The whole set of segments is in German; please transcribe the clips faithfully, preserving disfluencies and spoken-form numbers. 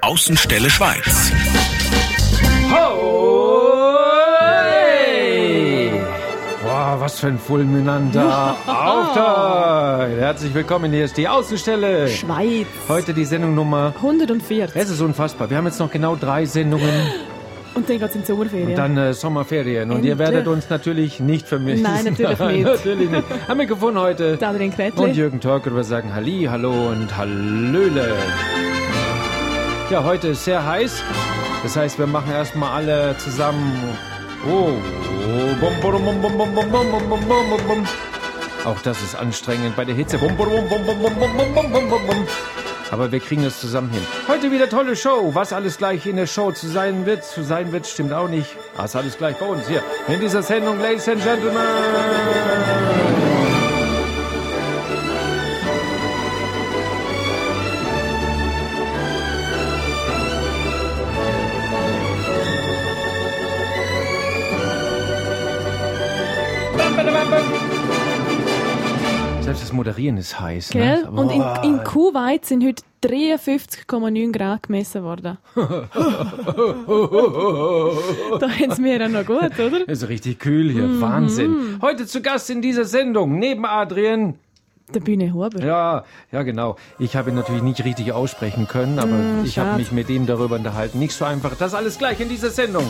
Außenstelle Schweiz. Ho! Hey! Wow, was für ein fulminanter Auftakt! Herzlich willkommen, hier ist die Außenstelle Schweiz. Heute die Sendung Nummer hundertvierzig. Es ist unfassbar. Wir haben jetzt noch genau drei Sendungen. Und dann geht es in die Sommerferien. Und dann äh, Sommerferien. Und Endlich. ihr werdet uns natürlich nicht vermissen. Nein, natürlich nicht. natürlich nicht. Haben wir gefunden heute. Adrian Kretli. Und Jürgen Torkel. Wir sagen Halli, Hallo und Hallöle. Ja, heute ist sehr heiß. Das heißt, wir machen erstmal alle zusammen. Oh. Bum, bum, bum, bum, bum, bum, bum, bum, bum, bum. Auch das ist anstrengend bei der Hitze. Bum, bum, bum, bum, bum, bum, bum, bum, bum, bum. Aber wir kriegen es zusammen hin. Heute wieder tolle Show. Was alles gleich in der Show zu sein wird, zu sein wird, stimmt auch nicht. Das ist alles gleich bei uns hier in dieser Sendung, Ladies and Gentlemen. Selbst das Moderieren ist heiß. Gell? Ne? Und in, in Kuwait sind heute dreiundfünfzig Komma neun Grad gemessen worden. Da haben es mir ja noch gut, oder? Ist richtig kühl hier. Mhm. Wahnsinn. Heute zu Gast in dieser Sendung, neben Adrian. Der Bühne Huber. Ja, ja, genau. Ich habe ihn natürlich nicht richtig aussprechen können, aber mm, ich habe mich mit ihm darüber unterhalten. Nicht so einfach. Das alles gleich in dieser Sendung.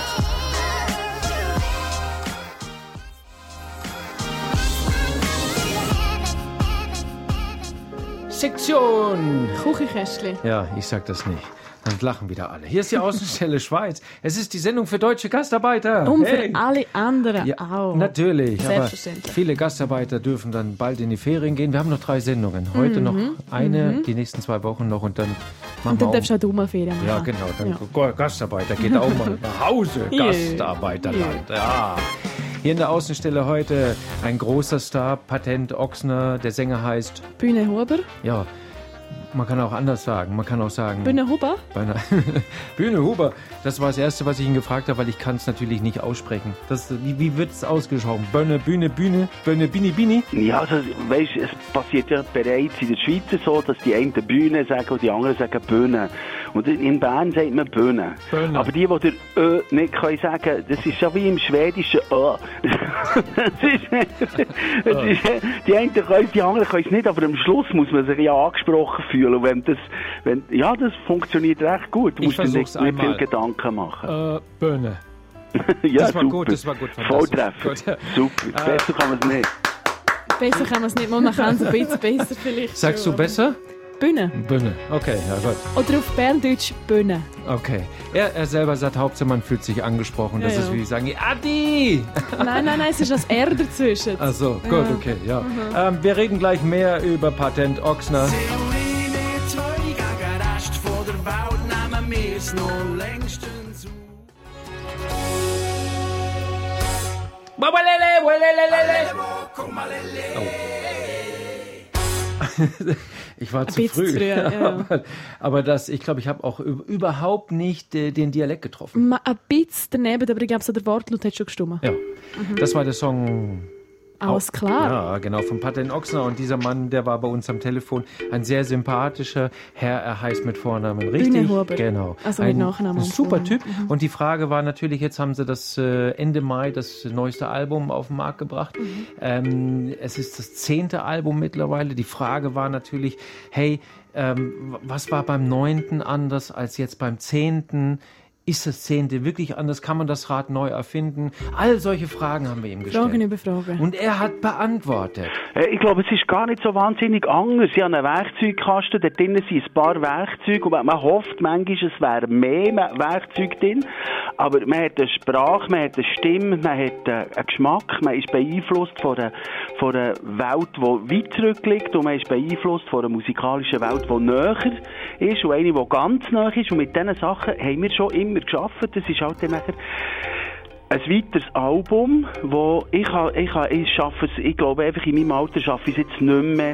Sektion. Kuchenkästchen. Ja, ich sag das nicht. Dann lachen wieder alle. Hier ist die Außenstelle Schweiz. Es ist die Sendung für deutsche Gastarbeiter. Und hey. für alle anderen ja, auch. Natürlich. Selbstverständlich. Aber viele Gastarbeiter dürfen dann bald in die Ferien gehen. Wir haben noch drei Sendungen. Heute mhm. noch eine, mhm. die nächsten zwei Wochen noch und dann machen und dann wir darfst du auch Sommerferien machen. Ja, genau. Dann ja. Gastarbeiter geht auch mal nach Hause. Gastarbeiterland. Ja. Hier in der Außenstelle heute ein großer Star, Patent Ochsner. Der Sänger heißt Bühne Huber. Ja. Man kann auch anders sagen. Man kann auch sagen... Bühne Huber? Bühne Huber. Das war das Erste, was ich ihn gefragt habe, weil ich kann es natürlich nicht aussprechen. Das, wie wie wird es ausgesprochen? Bühne, Bühne, Bühne, Bühne, Bini, Bini? Ja, also, weißt, es passiert ja bereits in der Schweiz so, dass die einen Bühne sagen und die anderen sagen Bühne. Und in Bern sagt man Bühne. Bühne. Aber die, die der Ö nicht können sagen, das ist ja wie im Schwedischen Ö. das ist, das ist, die einen können, die anderen können es nicht, aber am Schluss muss man sich ja angesprochen fühlen. Und wenn das, wenn, ja, das funktioniert recht gut. Du musst dir nicht, nicht viel Gedanken machen. Äh, Bühne. ja, das war super. gut, das war gut. Volltreffer. Gut. Super. Äh, besser kann man es nicht. Besser kann man es nicht, man kann es ein bisschen besser vielleicht. Sagst du besser? Bühne. Bühne, okay, ja gut. Oder auf Berndeutsch Bühne. Okay. Er, er selber sagt, Hauptsache man fühlt sich angesprochen. Das ja, ist ja. wie sagen, Adi! Nein, nein, nein, es ist das R dazwischen. Ach so, gut, ja. okay, ja. Mhm. Ähm, wir reden gleich mehr über Patent Ochsner. Oh. Ich war zu früh. Früher, ja. aber, aber das, ich glaube, ich habe auch überhaupt nicht äh, den Dialekt getroffen. Ma, ein bisschen daneben, aber ich glaube, so der Wortlaut hat schon gestimmt. Ja, mhm. Das war der Song... Alles klar. Ja, genau, von Patent Ochsner. Und dieser Mann, der war bei uns am Telefon. Ein sehr sympathischer Herr, er heißt mit Vornamen richtig. Bühne Huber. Genau. Also ein, mit Nachnamen. Ein super Typ. Mhm. Und die Frage war natürlich, jetzt haben sie das äh, Ende Mai, das neueste Album auf den Markt gebracht. Mhm. Ähm, es ist das zehnte Album mittlerweile. Die Frage war natürlich, hey, ähm, was war beim neunten anders als jetzt beim zehnten? Ist das Zehnte wirklich anders? Kann man das Rad neu erfinden? All solche Fragen haben wir ihm gestellt. Fragen über Fragen. Und er hat beantwortet. Ich glaube, es ist gar nicht so wahnsinnig anders. Sie haben einen Werkzeugkasten, da drinnen sind ein paar Werkzeuge und man hofft manchmal, es wäre mehr Werkzeug drin. Aber man hat eine Sprache, man hat eine Stimme, man hat einen Geschmack, man ist beeinflusst von einer, von einer Welt, die weit zurückliegt und man ist beeinflusst von einer musikalischen Welt, die näher ist und eine, die ganz näher ist. Und mit diesen Sachen haben wir schon immer geschafft. Das ist halt dann nachher ein weiteres Album, wo ich, ich, ich schaffe es, ich glaube einfach in meinem Alter schaffe ich es jetzt nicht mehr,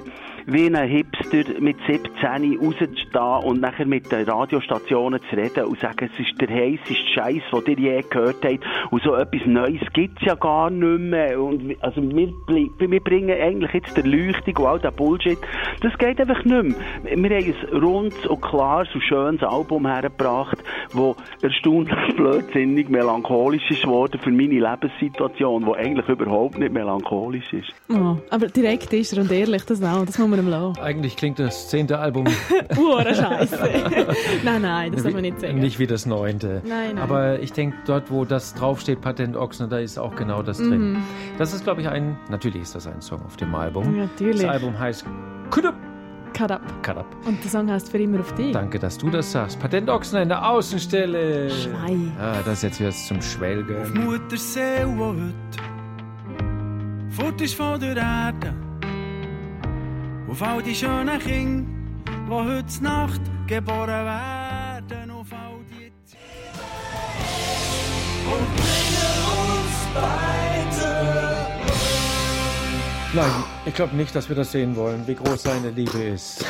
wie ein Hipster mit siebzehn rauszustehen und nachher mit den Radiostationen zu reden und sagen, es ist der heisseste Scheiß, den ihr je gehört habt. Und so etwas Neues gibt es ja gar nicht mehr. Und also wir, wir bringen eigentlich jetzt die Erleuchtung und all der Bullshit. Das geht einfach nicht mehr. Wir haben ein rundes und klares und schönes Album hergebracht, das erstaunlich blödsinnig melancholisch ist worden für meine Lebenssituation, die eigentlich überhaupt nicht melancholisch ist. Oh, aber direkt ist er und ehrlich, das auch, das muss man ihm lassen. Eigentlich klingt das zehnte Album... Pure Scheiße. Nein, nein, das soll man nicht sagen. Nicht wie das neunte. Nein, nein. Aber ich denke, dort, wo das draufsteht, Patent Ochsner, da ist auch genau das drin. Mhm. Das ist, glaube ich, ein... Natürlich ist das ein Song auf dem Album. Natürlich. Das Album heißt... Kudup. Cut up. Cut up. Und der Song heißt «Für immer auf dich». Danke, dass du das sagst. Patent Ochsner in der Außenstelle. Schrei. Ah, das ist jetzt wieder zum Schwelgen. Auf Mutterseele, die heute fort ist von der Erde. Auf all die schönen Kinder, die heute Nacht geboren werden. Auf all die Ziele. Und bringen uns beide. Nein, ich glaube nicht, dass wir das sehen wollen, wie groß seine Liebe ist.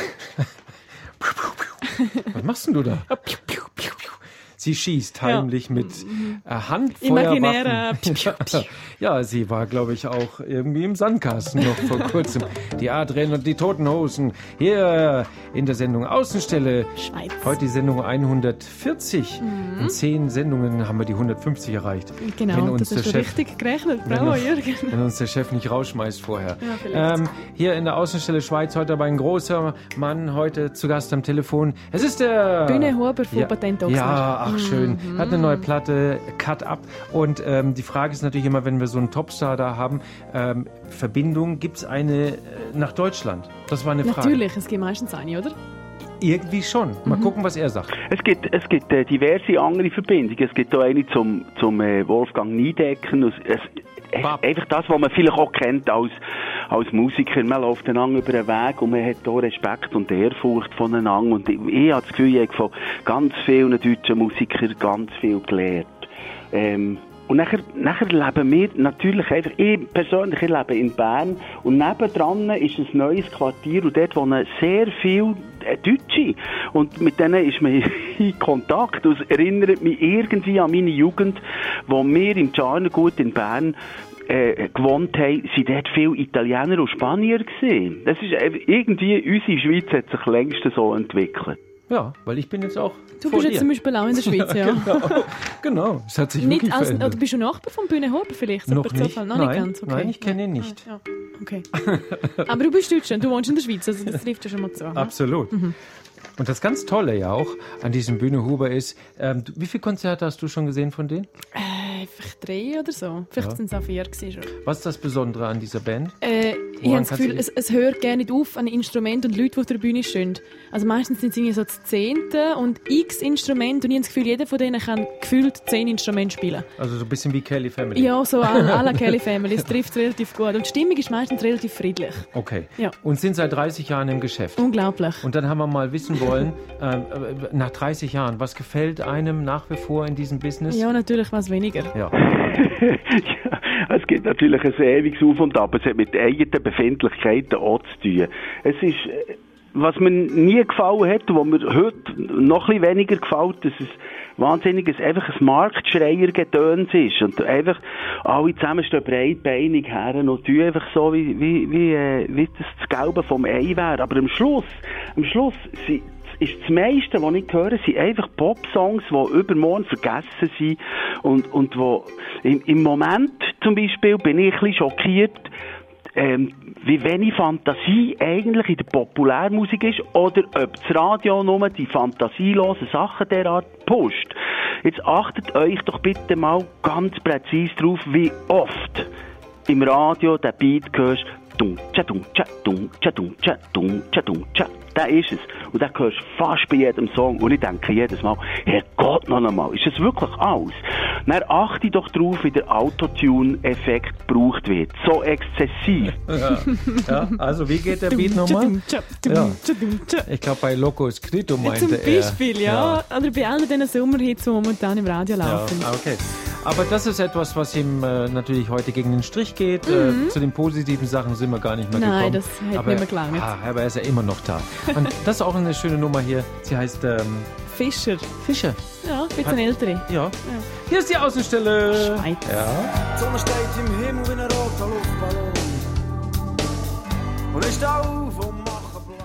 Was machst denn du da? Sie schießt heimlich ja. mit äh, Handfeuerwaffen. Ja, sie war, glaube ich, auch irgendwie im Sandkasten noch vor kurzem. Die Adrian und die Toten Hosen. Hier in der Sendung Außenstelle. Schweiz. Heute die Sendung hundertvierzig. Mhm. In zehn Sendungen haben wir die hundertfünfzig erreicht. Genau, wenn uns das ist der Chef, richtig gerechnet. Bravo, Jürgen. Wenn uns der Chef nicht rausschmeißt vorher. Ja, ähm, hier in der Außenstelle Schweiz heute aber ein großer Mann, heute zu Gast am Telefon. Es ist der... Bühne Huber von ja, Patent Ochsner. Ja, ach schön. Mhm. Hat eine neue Platte, Cut Up. Und ähm, die Frage ist natürlich immer, wenn wir so einen Topstar da haben, ähm, Verbindung, gibt es eine äh, nach Deutschland? Das war eine Frage. Natürlich, es gibt meistens eine, oder? Irgendwie schon. Mal mhm. gucken, was er sagt. Es gibt, es gibt äh, diverse andere Verbindungen. Es gibt auch eine zum, zum äh, Wolfgang Niedecken. Es, es, einfach das, was man vielleicht auch kennt als, als Musiker. Man läuft einander über den Weg und man hat auch Respekt und Ehrfurcht voneinander. Und ich, ich habe das Gefühl, ich habe von ganz vielen deutschen Musikern ganz viel gelernt. Ähm, Und nachher, nachher leben wir natürlich einfach, ich persönlich ich lebe in Bern und nebendran ist ein neues Quartier und dort wohnen sehr viele Deutsche und mit denen ist man in Kontakt. Das erinnert mich irgendwie an meine Jugend, wo wir im Tscharnergut in Bern äh, gewohnt haben, sind dort viele Italiener und Spanier gewesen. Das ist irgendwie, unsere Schweiz hat sich längst so entwickelt. Ja, weil ich bin jetzt auch Du bist jetzt zum Beispiel auch in der Schweiz, ja. genau, genau, es hat sich nicht wirklich als, verändert. Oder bist du Nachbar von Bühne Huber vielleicht? So noch per nicht, Zufall? Noch nein, nicht ganz? Okay. Nein, ich kenne ihn nicht. Ja, ja. Okay. Aber du bist Deutscher und du wohnst in der Schweiz, also das trifft ja schon mal zu. Absolut. Mhm. Und das ganz Tolle ja auch an diesem Bühne Huber ist, ähm, wie viele Konzerte hast du schon gesehen von denen? Äh, vielleicht drei oder so. Vielleicht ja. sind es auch vier gewesen schon. Was ist das Besondere an dieser Band? Äh, ich habe das Gefühl, es, es hört gerne nicht auf an Instrumenten und Leuten, die auf der Bühne stehen. Also meistens sind es irgendwie so das Zehnte und x Instrumente und ich habe das Gefühl, jeder von denen kann gefühlt zehn Instrumente spielen. Also so ein bisschen wie Kelly Family? Ja, so à la Kelly Family. Es trifft relativ gut. Und die Stimmung ist meistens relativ friedlich. Okay. Ja. Und sind seit dreißig Jahren im Geschäft? Unglaublich. Und dann haben wir mal wissen wollen, äh, nach dreißig Jahren, was gefällt einem nach wie vor in diesem Business? Ja, natürlich was weniger. Ja. Ja, es gibt natürlich ein ewiges Auf und Ab. Es hat mit eigenen Befindlichkeiten auch zu tun. Es ist, was mir nie gefallen hat und was mir heute noch ein bisschen weniger gefällt, dass es wahnsinnig ein, einfach ein Marktschreier-Gedöns ist. Und einfach alle zusammen stehen breitbeinig her und tun einfach so, wie, wie, wie, äh, wie das das Gelbe vom Ei wäre. Aber am Schluss, am Schluss sie, ist das meiste, was ich höre, sind einfach Pop-Songs, die übermorgen vergessen sind und, und wo im, im Moment zum Beispiel bin ich ein bisschen schockiert, ähm, wie wenig Fantasie eigentlich in der Populärmusik ist oder ob das Radio nur die fantasielosen Sachen derart pusht. Jetzt achtet euch doch bitte mal ganz präzise drauf, wie oft im Radio der Beat hörst, dum tcha dum tcha dum tcha dum tcha dum tcha dum tcha. Der ist es. Und den hörst du fast bei jedem Song. Und ich denke jedes Mal, Herrgott, noch einmal, ist das wirklich alles? Dann achte doch darauf, wie der Autotune-Effekt gebraucht wird. So exzessiv. Ja. Ja, also wie geht der Beat nochmal? Ja. Ich glaube, bei Loco Escrito meinte er. Zum Beispiel, er. ja. ja. Oder bei allen diesen Sommerhits, die momentan im Radio laufen. Ja, okay. Aber das ist etwas, was ihm äh, natürlich heute gegen den Strich geht. Mhm. Äh, zu den positiven Sachen sind wir gar nicht mehr Nein, gekommen. das hätte aber, nicht mehr gelangt. Ah, aber er ist ja immer noch da. Und das ist auch eine schöne Nummer hier. Sie heißt ähm, Fischer. Fischer. Ja, ein bisschen ältere. Ja. Ja. Hier ist die Außenstelle. Schweiz. Ja. Die Sonne steht im Himmel wie ein roter Luftballon. Und ist auf und macht blau.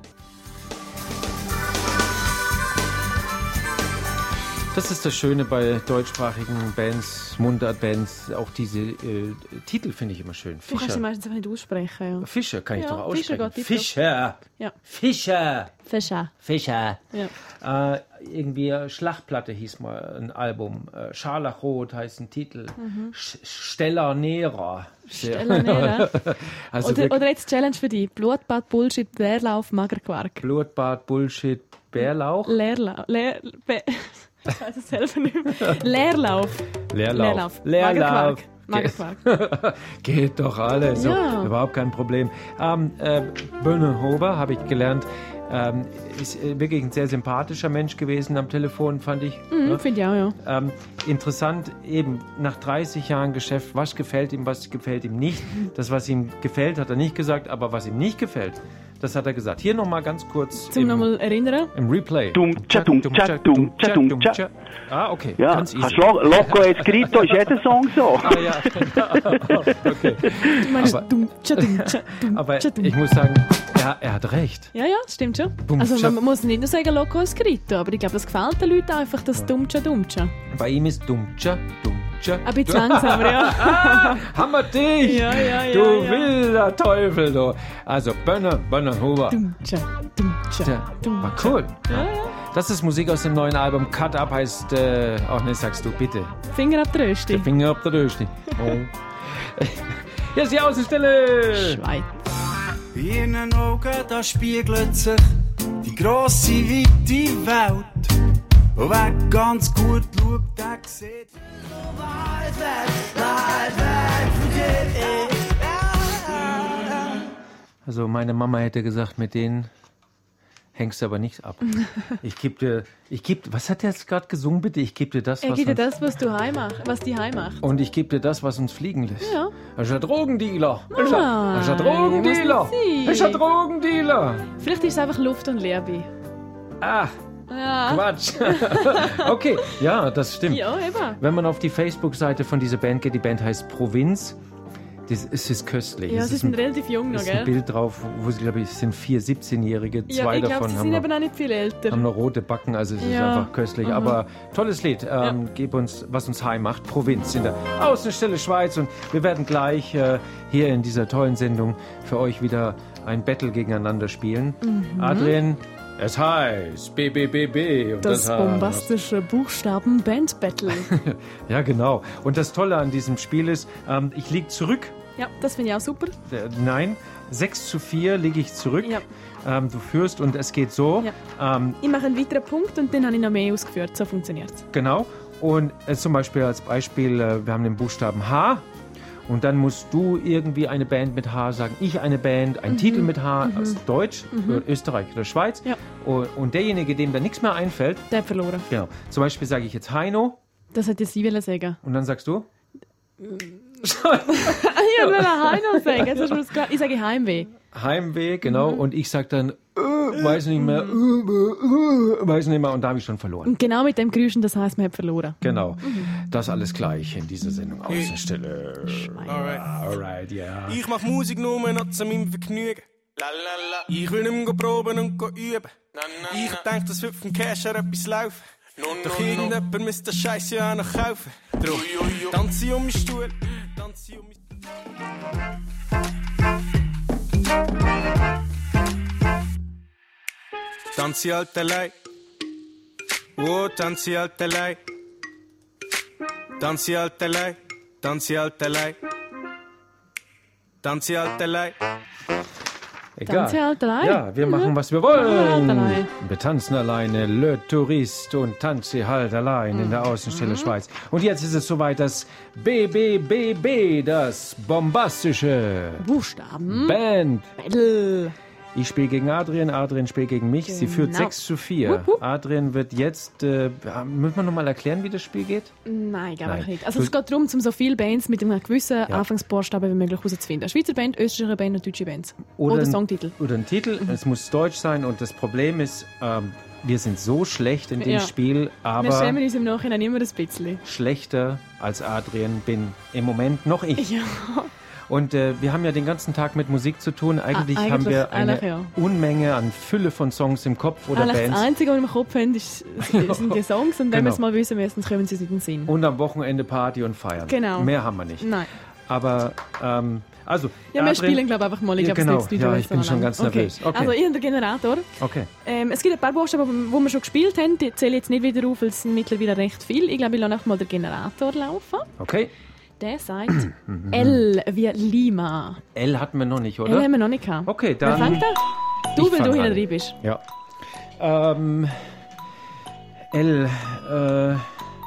Das ist das Schöne bei deutschsprachigen Bands, Mundartbands. Auch diese äh, Titel finde ich immer schön. Du kannst sie Fischer. meistens einfach nicht aussprechen. Ja. Fischer kann ich Ja, doch Fischer aussprechen. geht tiptop. Fischer. Ja. Fischer. Fischer. Fischer. Ja. Äh, irgendwie äh, Schlachtplatte hieß mal ein Album. Äh, Scharlachrot heißt ein Titel. Mhm. Sch- Stella Nera. Stella Nera. Also Oder, wirklich oder jetzt Challenge für dich. Blutbad, Bullshit, Leerlauf, Magerquark. Blutbad, Bullshit, Bärlauch. Leerlauf. Leer, Be- ich weiß es selber nicht mehr. Leerlauf. Leerlauf. Leerlauf. Leerlauf. Magerquark. Geht doch alles. So, Ja. überhaupt kein Problem. Ähm, äh, Bönnehober, habe ich gelernt, ähm, ist äh, wirklich ein sehr sympathischer Mensch gewesen am Telefon, fand ich. Mhm, Ne? finde ich auch, ja. Ähm, interessant, eben nach dreißig Jahren Geschäft, was gefällt ihm, was gefällt ihm nicht. Das, was ihm gefällt, hat er nicht gesagt, aber was ihm nicht gefällt, das hat er gesagt. Hier nochmal ganz kurz Zum im, nochmal erinnern. im Replay. Dum, tja, dum, tja, dum, tja, dum, tja. Ah, okay, Ja, ganz kannst easy. Lo- Loco Escrito ist jeder Song so. Ah, ja. Okay. Du meinst Aber- dumm, tja, dumm, tja, dumm, Aber tja, dumm. ich muss sagen, er, er hat recht. Ja, ja, das stimmt schon. Bum, Also tja. man muss nicht nur sagen Loco Escrito, aber ich glaube, das gefällt den Leuten einfach, das Dummtscha Dummtscha. Bei ihm ist Dummtscha, Dummtscha. Ein bisschen langsamer, ja. Ah, hammer dich! Ja, ja, ja, du ja. wilder Teufel, du. Also, Bönner, Bönnerhuber. Dummtscha, Dummtscha, Tja, war Dummtscha. cool. Ja, ja. Das ist Musik aus dem neuen Album. Cut Up heißt, äh, auch nicht, sagst du, bitte. Finger ab der Rösti. Finger auf der Rösti. Oh. Hier ist die Außenstelle. Schweiz. In ihren Augen, da spiegelt sich die grosse, weite Welt. Und wer ganz gut schaut, der sieht, so weit weg, weit weg von dir, eh. Also, meine Mama hätte gesagt, mit denen hängst du aber nicht ab. Ich geb dir, ich geb, was hat er jetzt gerade gesungen, bitte? Ich geb dir das, Er was gibt dir uns, das, was du heim machst, was die heim macht. und ich geb dir das, was uns fliegen lässt. Ja. Er ist ein Drogendealer. Er ist ein- er ist ein Nein, Drogendealer. muss nicht sein. Er ist ein Drogendealer. Vielleicht ist es einfach Luft und Leere. Ah, Ja. Quatsch. Okay, ja, das stimmt. Ja, eben. Wenn man auf die Facebook-Seite von dieser Band geht, die Band heißt Provinz, das, es ist köstlich. Ja, es sie ist sind ein, relativ jung noch, ist ein gell? Bild drauf, wo sie, glaube ich, es sind vier siebzehnjährige, Ja, zwei ich glaube, davon sie haben sind noch, eben auch nicht viel älter. haben noch rote Backen, also es ist Ja. einfach köstlich. Mhm. Aber tolles Lied, ähm, gib uns, was uns heim macht, Provinz in der Außenstelle Schweiz, und wir werden gleich äh, hier in dieser tollen Sendung für euch wieder ein Battle gegeneinander spielen. Mhm. Adrian, es heißt B B B B. Und Das heißt- bombastische Buchstaben-Band-Battle. Ja, genau. Und das Tolle an diesem Spiel ist, ähm, ich liege zurück. Ja, das finde ich auch super. Äh, nein, sechs zu vier liege ich zurück. Ja. Ähm, du führst, und es geht so. Ähm, Ich mache einen weiteren Punkt und dann habe ich noch mehr ausgeführt. So funktioniert es. genau. Und äh, zum Beispiel als Beispiel, äh, wir haben den Buchstaben H. Und dann musst du irgendwie eine Band mit H sagen, ich eine Band, ein Titel mit H, aus Deutsch, oder Österreich oder Schweiz. Ja. Und, und derjenige, dem da nichts mehr einfällt, Der hat verloren. genau. Zum Beispiel sage ich jetzt Heino, Das hätte sie wollen sagen. und dann sagst du? Ich wollte Heino sagen. Jetzt hast du mir das klar. Ich sage Heimweh. Heimweh, genau. Und ich sag dann, äh, weiß nicht mehr, äh, äh, weiß nicht mehr, und da habe ich schon verloren. Und genau mit dem Geräusch, das heisst, man hat verloren. Genau. Das alles gleich in dieser Sendung. Außenstelle. Alright. Alright, ja. Ich mach Musik nur noch zu meinem Vergnügen. Ich will nicht mehr proben und üben. Ich denk, das wird vom Cash her etwas laufen. Doch irgendjemand müsste das Scheiße ja auch noch kaufen. Drum tanze ich um meinen Stuhl, tanze ich um meinen Tanze ich halt allein. Oh, tanze ich halt allein. Tanze ich halt allein. Tanze ich halt allein. Tanze ich halt allein. Egal. Tanze halt allein. Ja, wir machen, was wir halt wollen. allein. Wir tanzen alleine, Le Tourist, und tanze halt allein in der Außenstelle Schweiz. Und jetzt ist es soweit, das B B B B, das bombastische Buchstaben. Band Battle. Ich spiele gegen Adrian, Adrian spielt gegen mich. Genau. Sie führt sechs zu vier. Wupp, wupp. Adrian wird jetzt... Äh, müssen wir noch mal erklären, wie das Spiel geht? Nein, glaube ich Nein. nicht. Also es geht darum, um so viele Bands mit einem gewissen Ja. Anfangsbuchstaben wie möglich herauszufinden. Eine Schweizer Band, österreichische Band und deutsche Bands. Oder Oder, ein- Songtitel. Oder ein Titel. Mhm. Es muss deutsch sein. Und das Problem ist, ähm, wir sind so schlecht in dem Ja. Spiel, Wir aber schämen uns im Nachhinein immer ein bisschen. schlechter als Adrian bin im Moment noch ich. Ja. Und äh, wir haben ja den ganzen Tag mit Musik zu tun. Eigentlich, Ah, eigentlich- haben wir eine eigentlich ja. Unmenge an Fülle von Songs im Kopf oder Eigentlich das Bands. Einzige, was wir im Kopf haben, ist, sind die Songs. Und wenn Genau. wir es mal wissen müssen, kommen sie uns in den Sinn. Und am Wochenende Party und feiern. Genau. Mehr haben wir nicht. Nein. Aber, ähm, also. Ja, wir Adrian- spielen, glaube ich, einfach mal. Ich Ja, glaube, genau. es nützt Ja, nicht ich bin so schon lange. ganz nervös. Okay. Also, ich habe den Generator. Okay. Ähm, es gibt ein paar Buchstaben, wo wir schon gespielt haben. Die zähle ich jetzt nicht wieder auf, weil es sind mittlerweile recht viel. Ich glaube, ich lasse einfach mal den Generator laufen. Okay. Der sagt L wie Lima. L hatten wir noch nicht, L oder? haben wir noch nicht gehabt. Okay, Wer dann. fängt da? Du, Ich weil fang du hinten an. drin bist. Ja. Ähm, L. Äh, äh,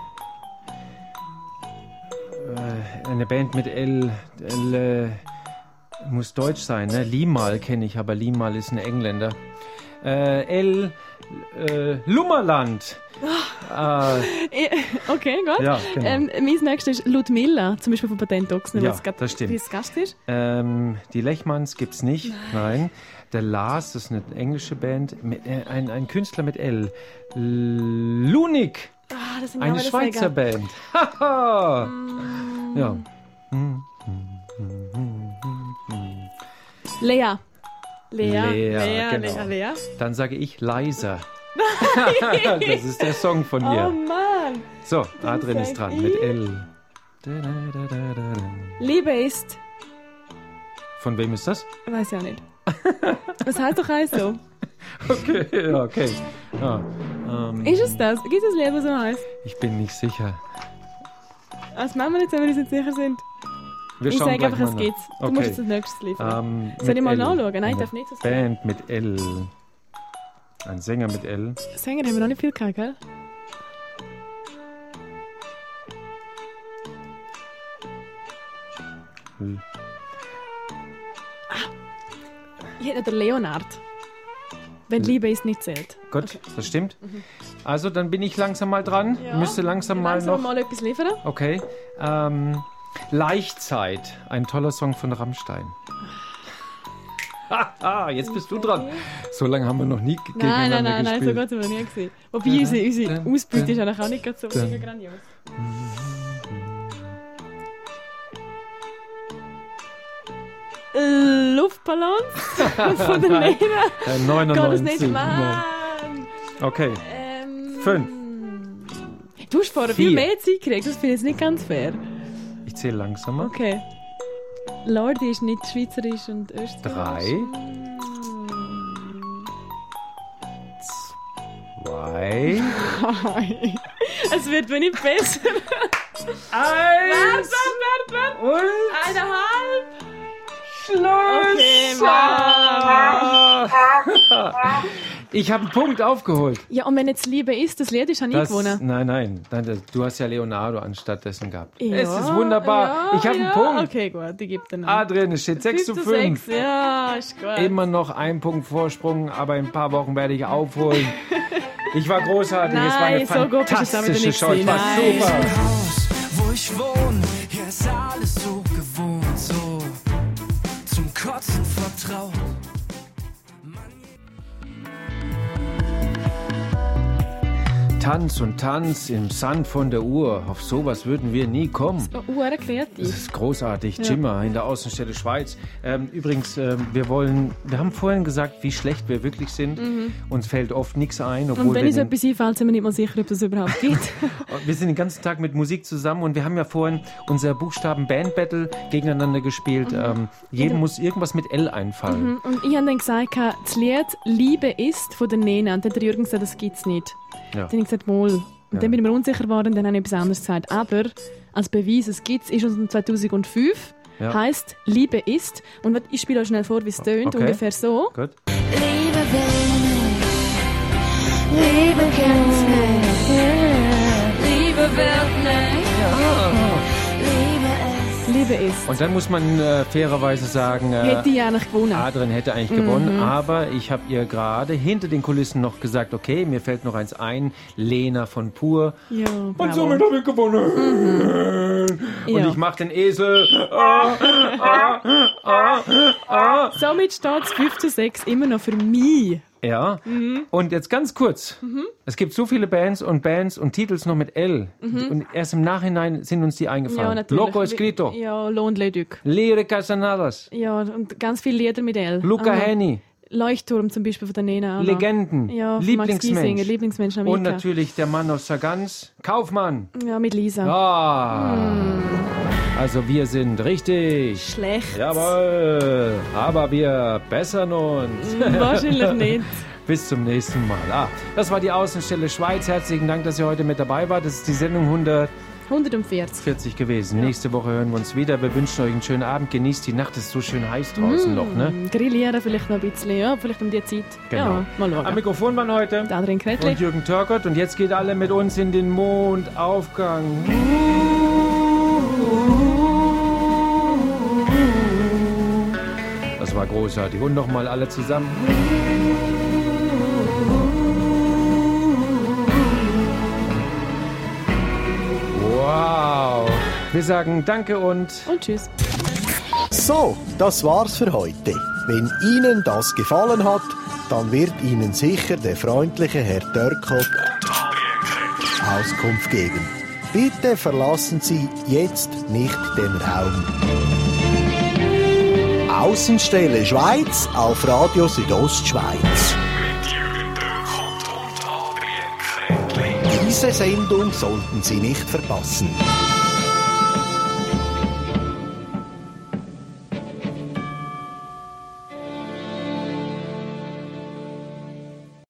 eine Band mit L. L äh, muss deutsch sein, ne? Limal kenne ich, aber Limal ist ein Engländer. Äh, L. Äh, Lummerland. Äh, Eh, Okay, gut. Ja, genau. ähm, mein nächstes ist Ludmilla, zum Beispiel von Patent Ochsner, Ja, was gerade das stimmt. wie es Gast ist. ähm, die Lechmanns gibt's nicht. Nein. Der Lars, das ist eine englische Band. Mit, äh, ein, ein Künstler mit L. Lunik. Ah, das sind Eine ja, aber Schweizer das Band. Haha. Mm. Ja. Lea. Lea. Lea, Lea, genau. Lea, Lea. Dann sage ich leiser. Das ist der Song von Oh mir. Mann. So, Adrian ist sag dran ich. mit L. Da, da, da, da, da, da. Liebe ist. Von wem ist das? Weiß ja nicht. Was heißt doch heißt so? Okay, ja, okay. Ja, ähm, Ist es das? Gibt es ein Lied, das so heißt? ich bin nicht sicher. Das machen wir nicht, wenn wir uns nicht sicher sind. Wir Ich schauen sage gleich einfach, es mal geht's. nach. Du musst Okay. jetzt das nächste liefern. Ähm, Soll mit ich mal L. nachschauen? Nein, ich Eine darf nicht so Band mit L. Ein Sänger mit L. Sänger haben wir noch nicht viel gehabt, gell? Hm. Ich hätte noch den Leonard. Wenn Liebe ist nicht zählt. Gut, das stimmt. Also, dann bin ich langsam mal dran. Ja. Müsste langsam mal Langsam noch. mal etwas liefern. Okay. Ähm, Leichtzeit. Ein toller Song von Rammstein. Haha, jetzt bist du dran. So lange haben wir noch nie g- Nein, gegeneinander nein, nein, nein, so gespielt. gut sind wir nie gesehen. Wobei unsere, unsere Ausbeute ist eigentlich auch nicht gerade so Dun. mega grandios. Äh, Luftballons von der Lena. Äh, Geht das neunundneunzig. nicht, Mann. Okay. Ähm, Fünf. Du hast vorher viel Vier. mehr Zeit gekriegt, das finde ich jetzt nicht ganz fair. Ich zähle langsamer. Okay. Lordi ist nicht schweizerisch und österreichisch. Drei. Zwei. Es wird mir nicht besser. Eins. Warte, warte, Und warte. Eineinhalb. Schluss. Okay, Ah. Ich habe einen Punkt aufgeholt. Ja, und wenn jetzt Liebe ist, das Lied ist ja nie Das, gewonnen. nein, nein, nein, das- du hast ja Leonardo anstattdessen gehabt. Ja, Es ist wunderbar. ja, ich habe ja. einen Punkt. Okay, gut, ich gebe dir noch. Adrian, es steht sechs zu fünf. Ja, ist gut. Immer noch ein Punkt Vorsprung, aber in ein paar Wochen werde ich aufholen. Ich war großartig, es war eine Nein, so gut ist es damit fantastische nicht Show. Es war gewesen. super. Haus, wo ich wohne, hier ist alles so gewohnt, so zum Kotzen vertraut. Tanz und Tanz im Sand von der Uhr. Auf sowas würden wir nie kommen. Oh, uh, Das kreativ. ist großartig. Jimmer in der Außenstelle Schweiz. Ähm, übrigens, ähm, wir wollen, wir haben vorhin gesagt, wie schlecht wir wirklich sind. Uns fällt oft nichts ein, obwohl Und wenn wir, uns den, etwas einfällt, sind wir nicht mal sicher, ob das überhaupt geht. wir sind den ganzen Tag mit Musik zusammen und wir haben ja vorhin unser Buchstaben-Band-Battle gegeneinander gespielt. Ähm, jedem Genau. muss irgendwas mit L einfallen. Und ich habe dann gesagt, das Lied «Liebe ist» von der Nena. Und dann hat der Jürgen gesagt, das gibt es nicht. Ja. Dann habe ich gesagt, «Moll». Und Ja. dann bin ich mir unsicher geworden und dann habe ich etwas anderes gesagt. Aber als Beweis, es gibt es, ist uns zweitausendfünf. Ja. Heisst «Liebe ist». Und warte, ich spiele euch schnell vor, wie es tönt. Okay. Ungefähr so. Gut. Liebe will nicht, Liebe kennt's nicht, Liebe wird nicht, Liebe ist. Liebe liebe es. Und dann muss man äh, fairerweise sagen, äh, Hätte ich eigentlich gewonnen. Adrian hätte eigentlich Mhm. gewonnen, aber ich habe ihr gerade hinter den Kulissen noch gesagt, okay, mir fällt noch eins ein, Lena von Pur. Ja, Und bravo. somit habe ich gewonnen. Und Ja. ich mache den Esel. Ah, ah, ah, ah. Somit steht es fünf zu sechs immer noch für mich. Ja, und jetzt ganz kurz. Es gibt so viele Bands und Bands und Titels noch mit L. Und erst im Nachhinein sind uns die Ja, eingefallen. natürlich. Loco Escrito, Ja, Lohn Leduc. Lire Casanadas, Ja, und ganz viele Lieder mit L. Luca Ah. Henny, Leuchtturm zum Beispiel von der Nena. auch noch. Legenden, Ja, von Max Giesinger, Lieblingsmensch. Lieblingsmensch Und Amerika. natürlich der Mann aus Sargans, Kaufmann. Ja, mit Lisa. Ah, also wir sind richtig. Schlecht. Jawohl, aber wir bessern uns. Wahrscheinlich nicht. Bis zum nächsten Mal. Ah, das war die Außenstelle Schweiz. Herzlichen Dank, dass ihr heute mit dabei wart. Das ist die Sendung hundertvierzig hundertvierzig. gewesen. Nächste Woche hören wir uns wieder. Wir wünschen euch einen schönen Abend. Genießt die Nacht. Es ist so schön heiß draußen noch, ne? Grillieren vielleicht noch ein bisschen, ja, vielleicht um die Zeit. Genau. Ja, mal Am schauen. Mikrofon waren heute Der Adrian Kretli. und Jürgen Törkert. Und jetzt geht alle mit uns in den Mondaufgang. Das war großartig. Und nochmal alle zusammen. Wow. Wir sagen Danke und Und tschüss. So, das war's für heute. Wenn Ihnen das gefallen hat, dann wird Ihnen sicher der freundliche Herr Dörkot Auskunft geben. Bitte verlassen Sie jetzt nicht den Raum. Außenstelle Schweiz auf Radio Südostschweiz. Diese Sendung sollten Sie nicht verpassen.